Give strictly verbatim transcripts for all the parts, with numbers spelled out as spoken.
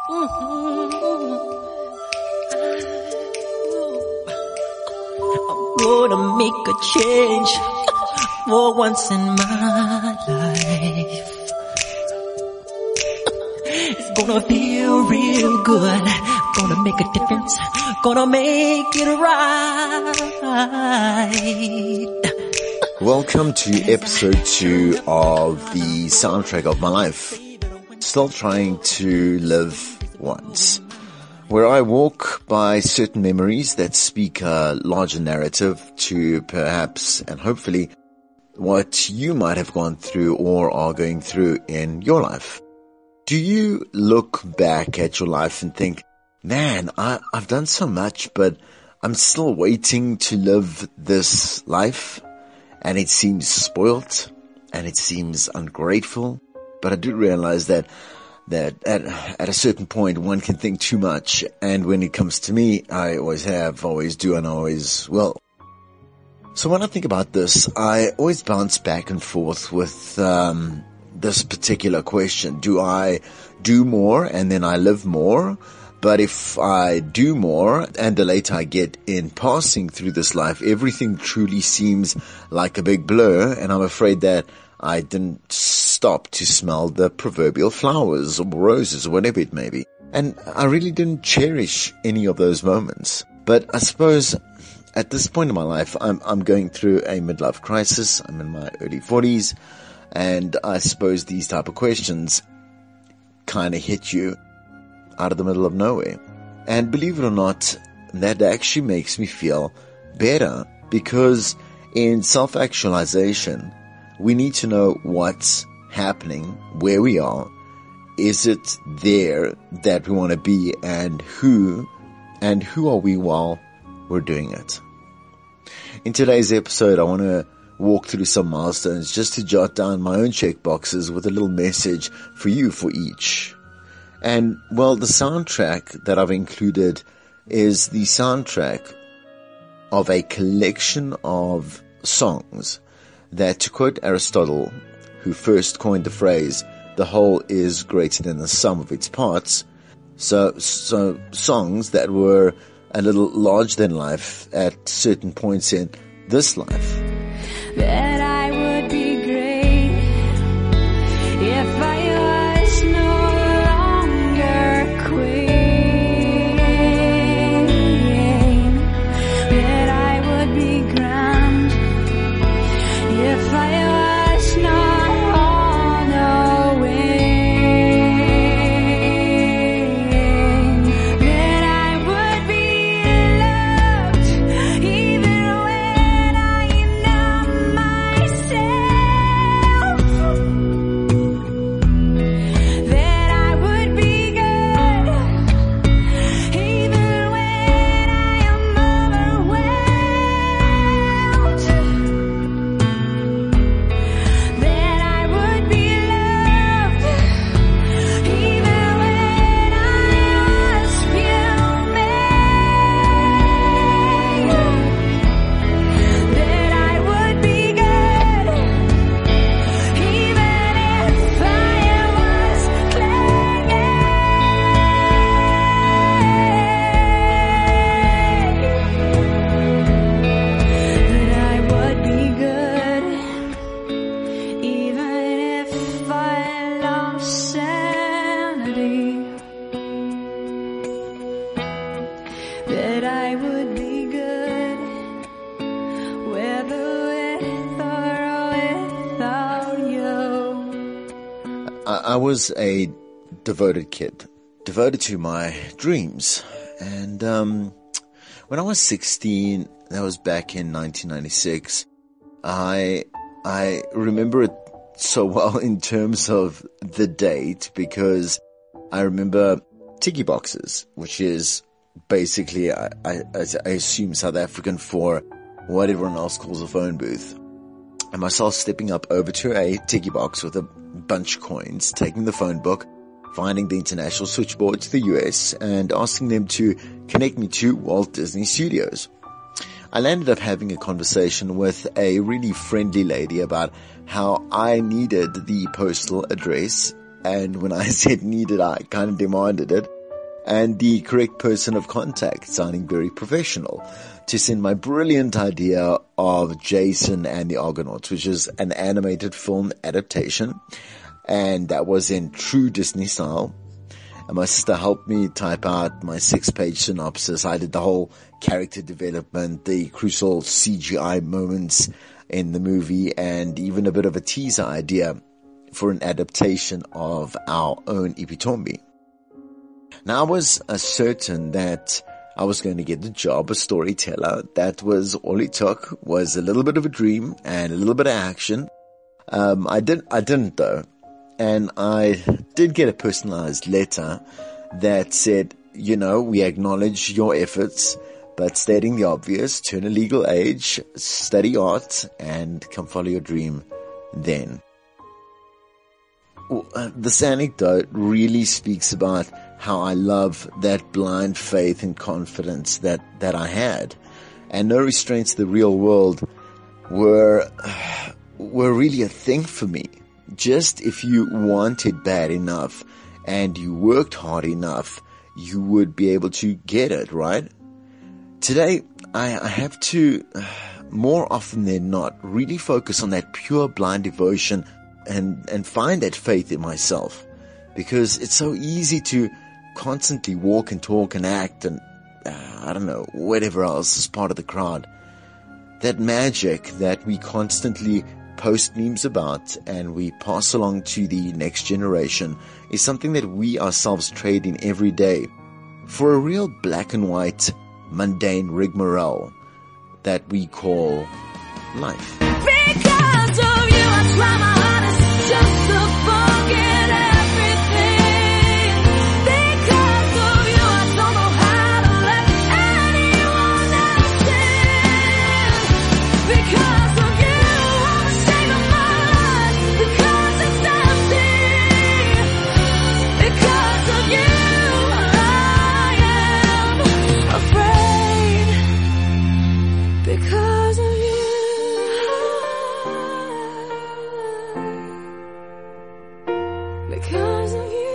Gonna make a change for once in my life. It's gonna feel real good. Gonna make a difference. Gonna make it right. Welcome to episode two of the soundtrack of my life. Still trying to live once, where I walk by certain memories that speak a larger narrative to perhaps and hopefully what you might have gone through or are going through in your life. Do you look back at your life and think, man, I, I've done so much, but I'm still waiting to live this life, and it seems spoilt and it seems ungrateful? But I do realize that that at, at a certain point one can think too much, and when it comes to me, I always have, always do, and always will. So when I think about this, I always bounce back and forth with um this particular question. Do I do more and then I live more? But if I do more and the later I get in passing through this life, everything truly seems like a big blur, and I'm afraid that I didn't stop to smell the proverbial flowers or roses or whatever it may be. And I really didn't cherish any of those moments. But I suppose at this point in my life, I'm, I'm going through a midlife crisis. I'm in my early forties. And I suppose these type of questions kind of hit you out of the middle of nowhere. And believe it or not, that actually makes me feel better, because in self-actualization, we need to know what's happening, where we are. Is it there that we want to be, and who, and who are we while we're doing it? In today's episode, I want to walk through some milestones just to jot down my own check boxes with a little message for you for each. And, well, the soundtrack that I've included is the soundtrack of a collection of songs that, to quote Aristotle, who first coined the phrase, the whole is greater than the sum of its parts, so, so songs that were a little larger than life at certain points in this life. That I would be great if I was no longer queen. That I would be grand if I was not on a wing. That I would be loved even when I know myself. That I would be good even when I am overwhelmed. That I would be loved even when I was fuming. That I would be good even if I was clinging. That I would be good even if I lost sanity. That I would be good whether with or without you. I, I was a devoted kid, devoted to my dreams. And um when I was sixteen, that was back in nineteen ninety-six, I I remember it so well in terms of the date, because I remember tiki boxes, which is basically, I, I, I assume, South African for what everyone else calls a phone booth. And myself stepping up over to a tiki box with a bunch of coins, taking the phone book, finding the international switchboard to the U S, and asking them to connect me to Walt Disney Studios. I landed up having a conversation with a really friendly lady about how I needed the postal address, and when I said needed, I kind of demanded it. and the correct person of contact, sounding very professional, to send my brilliant idea of Jason and the Argonauts, which is an animated film adaptation, and that was in true Disney style. And my sister helped me type out my six-page synopsis. I did the whole character development, the crucial C G I moments in the movie, and even a bit of a teaser idea for an adaptation of our own Ipitombi. Now, I was uh, certain that I was going to get the job of storyteller. That was all it took, was a little bit of a dream and a little bit of action. Um, I didn't, I didn't though. And I did get a personalized letter that said, you know, we acknowledge your efforts, but stating the obvious, turn a legal age, study art, and come follow your dream then. Well, uh, this anecdote really speaks about how I love that blind faith and confidence that, that I had. And no restraints of the real world were, uh, were really a thing for me. Just if you wanted bad enough and you worked hard enough, you would be able to get it, right? Today, I, I have to, uh, more often than not, really focus on that pure blind devotion and, and find that faith in myself. Because it's so easy to constantly walk and talk and act and, uh, I don't know, whatever else is part of the crowd. That magic that we constantly post memes about and we pass along to the next generation is something that we ourselves trade in every day for a real black and white, mundane rigmarole that we call life. Because of you, I try my hardest just to forget everything. Because of you, I don't know how to let anyone else in. Because of you, I'm ashamed of my life. Because it's empty. Because of you, I am afraid. Because of you. Because of you.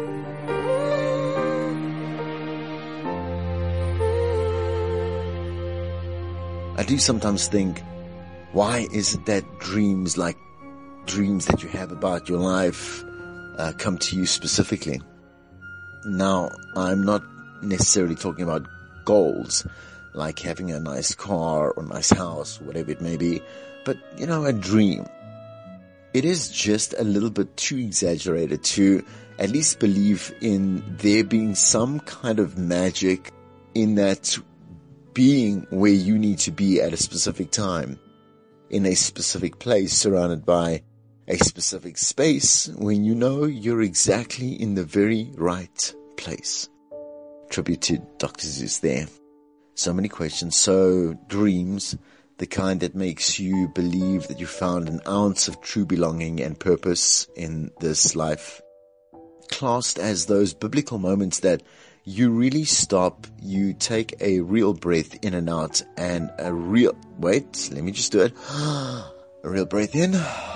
I do sometimes think, why is it that dreams like dreams that you have about your life uh, come to you specifically? Now, I'm not necessarily talking about goals, like having a nice car or nice house, whatever it may be, but, you know, a dream. It is just a little bit too exaggerated to at least believe in there being some kind of magic in that being where you need to be at a specific time, in a specific place, surrounded by a specific space, when you know you're exactly in the very right place. Tribute to Doctor Zeus there. So many questions, so dreams, the kind that makes you believe that you found an ounce of true belonging and purpose in this life. Classed as those biblical moments that you really stop, you take a real breath in and out, and a real, wait, let me just do it. A real breath in,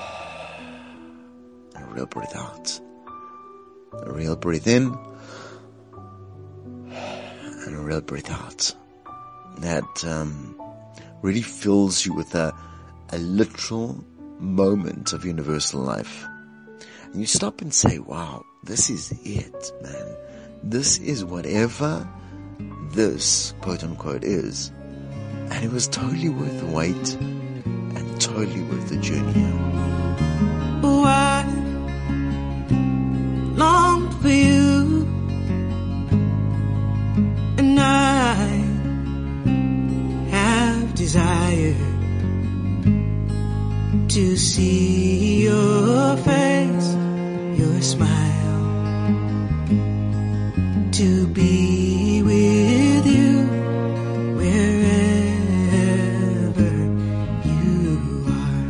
a real breath out. A real breath in, and a real breath out. That, um, really fills you with a, a literal moment of universal life. And you stop and say, wow, this is it, man. This is whatever this, quote unquote, is. And it was totally worth the wait and totally worth the journey. Oh, I long for you, and I have desired to see your face, your smile, to be with you wherever you are.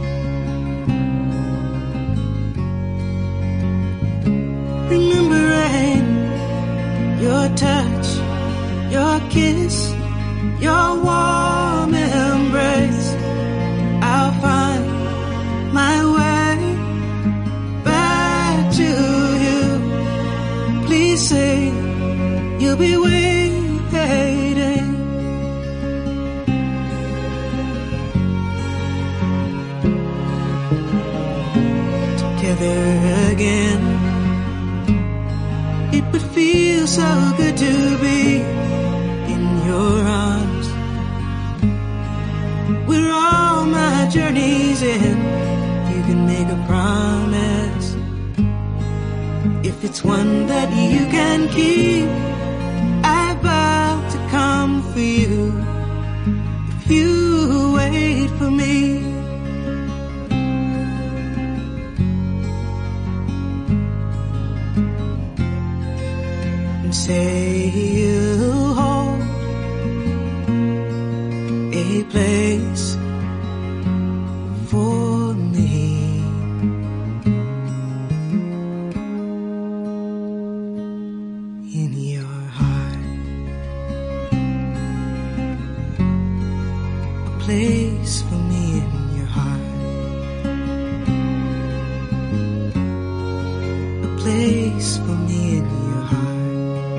Remembering your touch, your kiss, your warm embrace, I'll find my way back to you. Please say we'll be waiting together again. It would feel so good to be in your arms, where all my journeys end. You can make a promise, if it's one that you can keep. I vow to come for you if you wait for me. And say you'll hold a place for me. In your heart, a place for me in your heart, a place for me in your heart,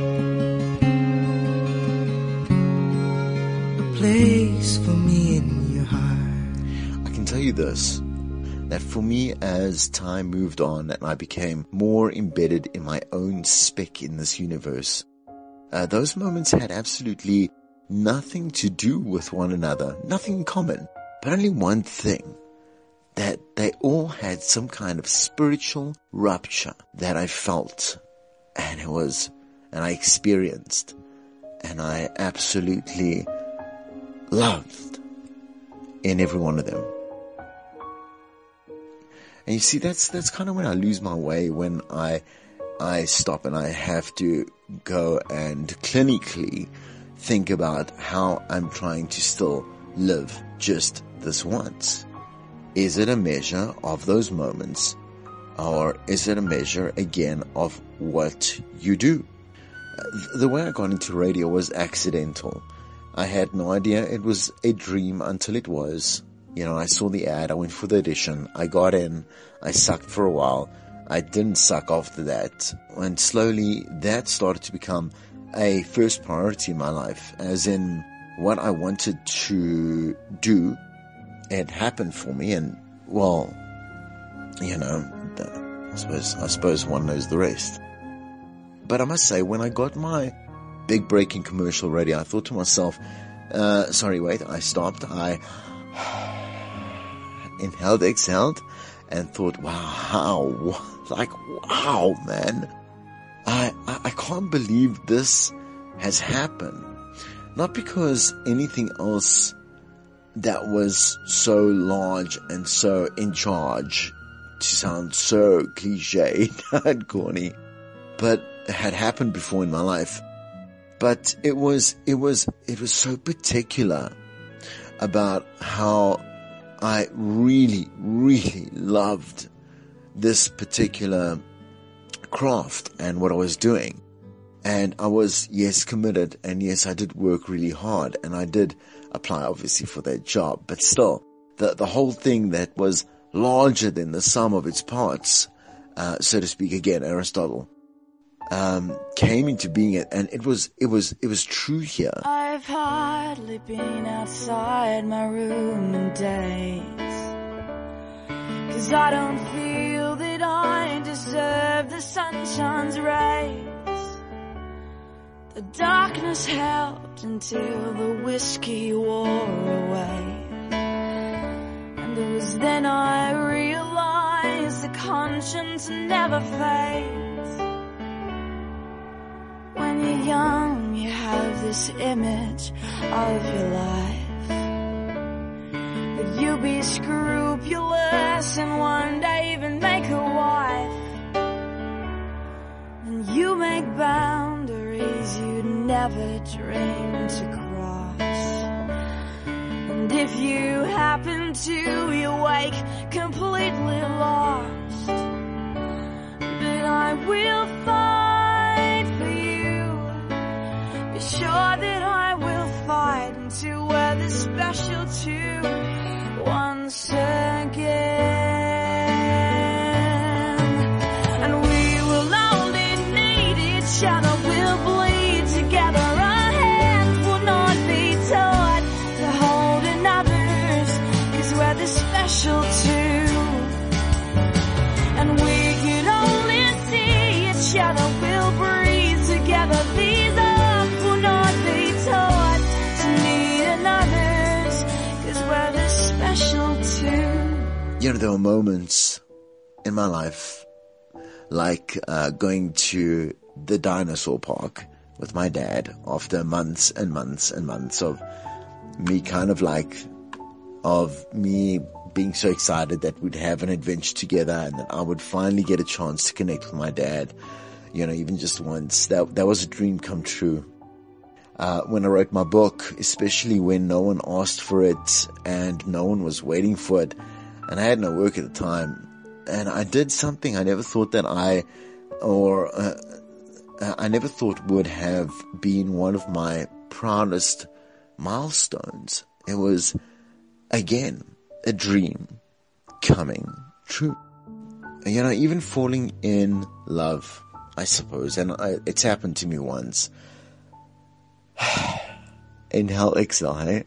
a place for me in your heart. I can tell you this, that for me, as time moved on and I became more embedded in my own speck in this universe, uh, those moments had absolutely nothing to do with one another, nothing in common, but only one thing, that they all had some kind of spiritual rupture that I felt, and it was, and I experienced, and I absolutely loved in every one of them. And you see, that's, that's kind of when I lose my way, when I, I stop and I have to go and clinically think about how I'm trying to still live just this once. Is it a measure of those moments, or is it a measure again of what you do? The way I got into radio was accidental. I had no idea it was a dream until it was. You know, I saw the ad, I went for the audition, I got in, I sucked for a while, I didn't suck after that, and slowly that started to become a first priority in my life, as in what I wanted to do. It happened for me, and well, you know, I suppose, I suppose one knows the rest. But I must say, when I got my big break in commercial radio, I thought to myself, uh, sorry, wait, I stopped, I inhaled, exhaled, and thought, wow, how, like, wow, man, I, I, I can't believe this has happened. Not because anything else that was so large and so in charge, to sound so cliched and corny, but had happened before in my life. But it was, it was, it was so particular about how I really, really loved this particular craft and what I was doing. And I was, yes, committed, and yes, I did work really hard, and I did apply obviously for that job, but still, the, the whole thing that was larger than the sum of its parts, uh, so to speak, again, Aristotle, um, came into being, and it was, it was, it was true here. I've hardly been outside my room in days, 'cause I don't feel that I deserve the sunshine's rays. The darkness helped until the whiskey wore away, and it was then I realized the conscience never fades. When you're young, you have this image of your life, that you'll be scrupulous and one day even make a wife. And you make boundaries you'd never dream to cross. And if you happen to, you wake completely lost. But I will fight for you. Be sure that I will fight until we're the special two once again. And we will only need each other, we'll bleed together. you know, there were moments in my life like uh, going to the dinosaur park with my dad after months and months and months of me kind of like, of me being so excited that we'd have an adventure together and that I would finally get a chance to connect with my dad, you know, even just once. That, that was a dream come true. Uh, when I wrote my book, especially when no one asked for it and no one was waiting for it, and I had no work at the time, and I did something I never thought that I, or uh, I never thought would have been one of my proudest milestones. It was, again, a dream coming true. You know, even falling in love, I suppose, and I, it's happened to me once. Inhale, exhale, hey?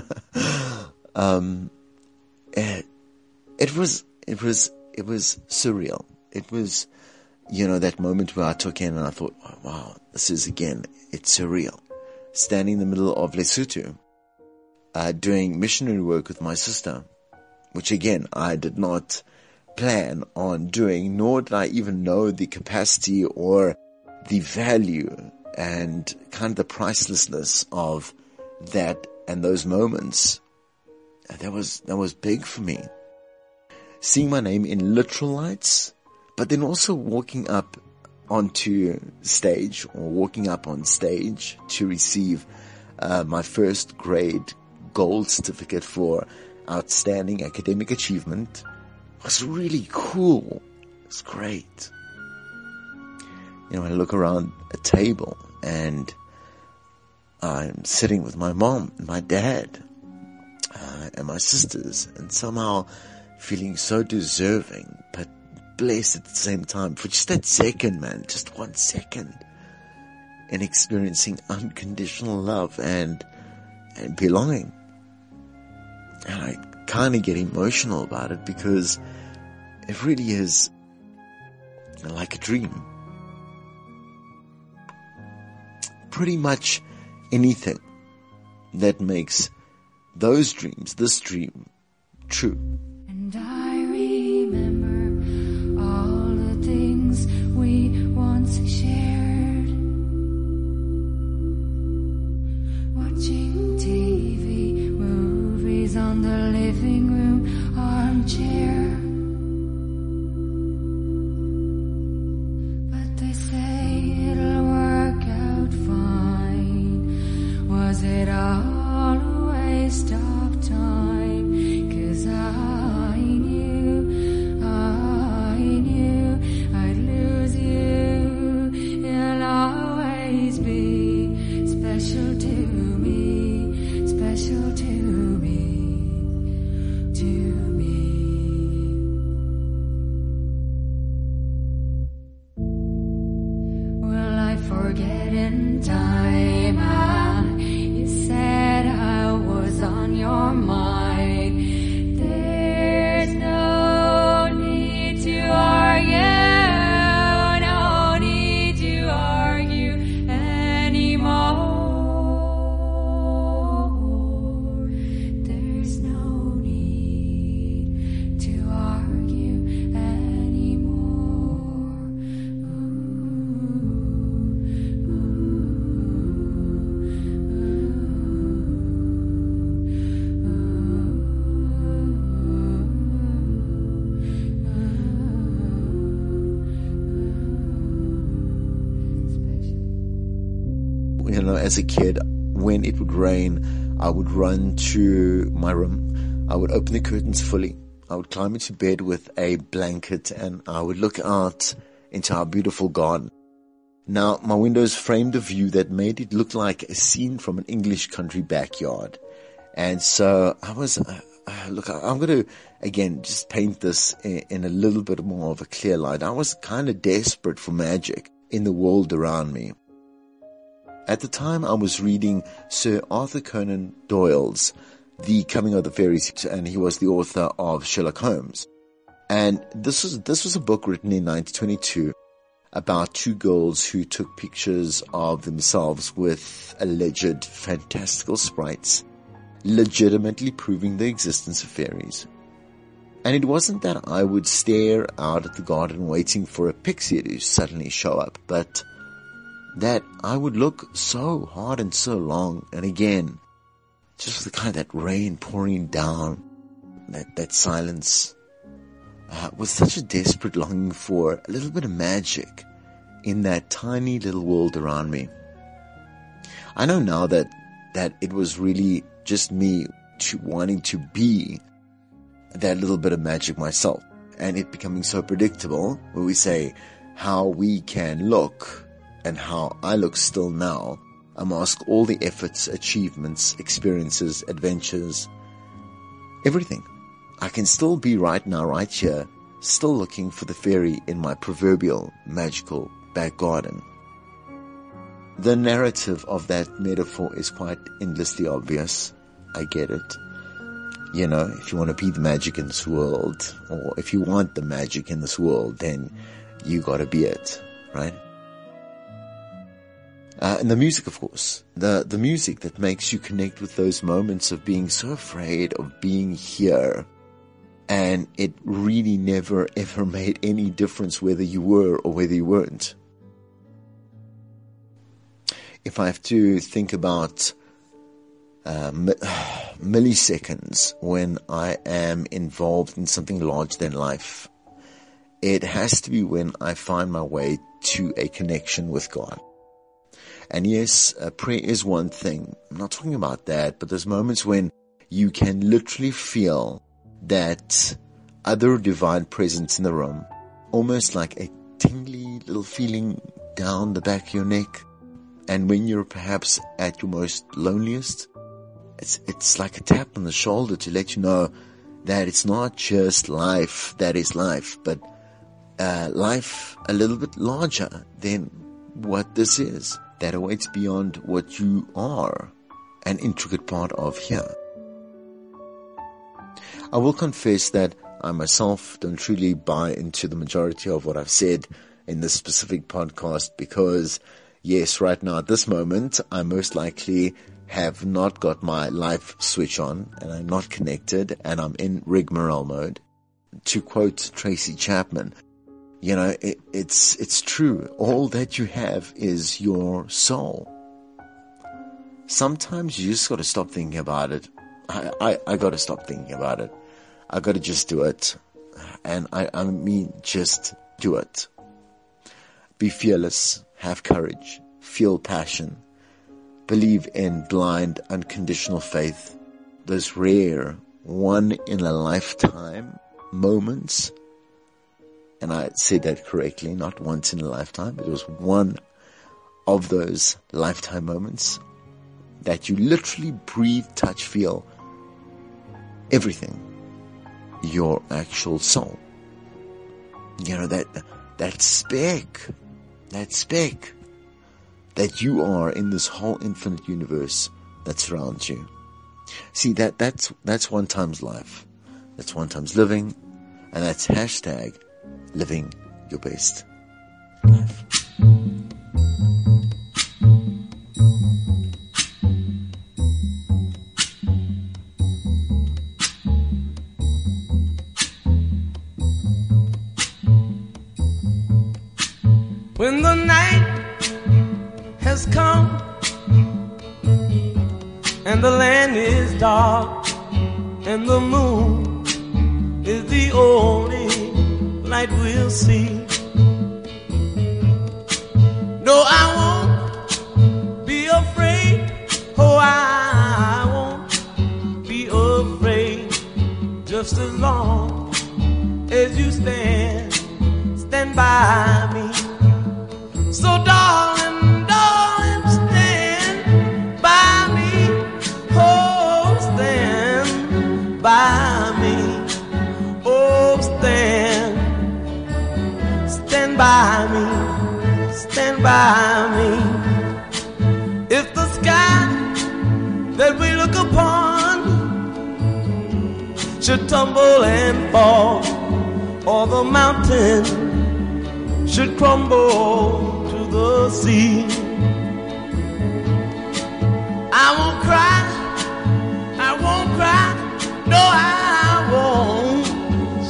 um, it, it was, it was, it was surreal. It was, you know, that moment where I took in and I thought, oh, wow, this is again, it's surreal. Standing in the middle of Lesotho, uh, doing missionary work with my sister, which again, I did not plan on doing, nor did I even know the capacity or the value and kind of the pricelessness of that and those moments. That was, that was big for me. Seeing my name in literal lights, but then also walking up onto stage or walking up on stage to receive uh, my first grade gold certificate for outstanding academic achievement was really cool. It's great. You know, I look around a table and I'm sitting with my mom and my dad uh, and my sisters, and somehow feeling so deserving but blessed at the same time for just that second, man, just one second, and experiencing unconditional love and and belonging. And I kind of get emotional about it because it really is like a dream. Pretty much anything that makes those dreams, this dream, true. And I remember all the things we once shared. Watching T V, movies on the living room armchair. But they say it'll work out fine. Was it all a waste of time? 'Cause I knew, I knew I'd lose you. You'll always be special to me, special to me, to me. Will I forget in time? Ah, you said I was on your mind. There's no need to argue, no need to argue anymore. There's no need to argue anymore. You know, as a kid, when it would rain, I would run to my room. I would open the curtains fully. I would climb into bed with a blanket and I would look out into our beautiful garden. Now, my windows framed a view that made it look like a scene from an English country backyard. And so I was, uh, uh, look, I'm going to, again, just paint this in, in a little bit more of a clear light. I was kind of desperate for magic in the world around me. At the time, I was reading Sir Arthur Conan Doyle's The Coming of the Fairies, and he was the author of Sherlock Holmes. And this was, this was a book written in nineteen twenty-two about two girls who took pictures of themselves with alleged fantastical sprites, legitimately proving the existence of fairies. And it wasn't that I would stare out at the garden waiting for a pixie to suddenly show up, but that I would look so hard and so long, and again, just the kind of that rain pouring down, that, that silence, uh, with such a desperate longing for a little bit of magic in that tiny little world around me. I know now that, that it was really just me to wanting to be that little bit of magic myself, and it becoming so predictable when we say how we can look and how I look still now amongst all the efforts, achievements, experiences, adventures, everything. I can still be right now, right here, still looking for the fairy in my proverbial magical back garden. The narrative of that metaphor is quite endlessly obvious. I get it. You know, if you want to be the magic in this world, or if you want the magic in this world, then you gotta be it, right? Uh, and the music, of course, the, the music that makes you connect with those moments of being so afraid of being here. And it really never ever made any difference whether you were or whether you weren't. If I have to think about Uh, milliseconds when I am involved in something larger than life, it has to be when I find my way to a connection with God. And yes, uh, prayer is one thing. I'm not talking about that, but there's moments when you can literally feel that other divine presence in the room, almost like a tingly little feeling down the back of your neck. And when you're perhaps at your most loneliest, It's, it's like a tap on the shoulder to let you know that it's not just life that is life, but uh, life a little bit larger than what this is, that awaits beyond what you are an intricate part of here. I will confess that I myself don't truly buy into the majority of what I've said in this specific podcast because, yes, right now at this moment, I most likely have not got my life switch on and I'm not connected and I'm in rigmarole mode. To quote Tracy Chapman, you know, it, it's, it's true. All that you have is your soul. Sometimes you just got to stop thinking about it. I, I, I got to stop thinking about it. I got to just do it. And I, I mean, just do it. Be fearless, have courage, feel passion. Believe in blind, unconditional faith. Those rare, one-in-a-lifetime moments. And I said that correctly, not once in a lifetime. It was one of those lifetime moments that you literally breathe, touch, feel everything. Your actual soul. You know, that, that speck, that speck. That you are in this whole infinite universe that surrounds you. See, that, that's, that's one times life. That's one times living. And that's hashtag living your best life. When the night has come and the land is dark and the moon is the only light we'll see. No, I won't be afraid. Oh, I won't be afraid. Just as long as you stand, stand by me. So darling, darling, stand by me. Oh, stand by me. Oh, stand, stand by me, stand by me. If the sky that we look upon should tumble and fall, or the mountain should crumble the sea, I won't cry, I won't cry, no I won't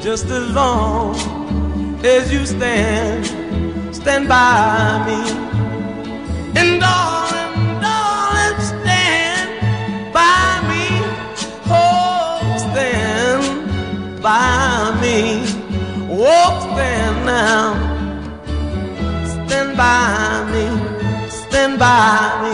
just as long as you stand, stand by me. And darling, darling, stand by me. Oh, stand by me. Oh, stand now. Stand by me. Stand by me.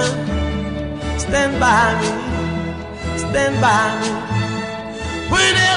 Stand by me, stand by me. Whenever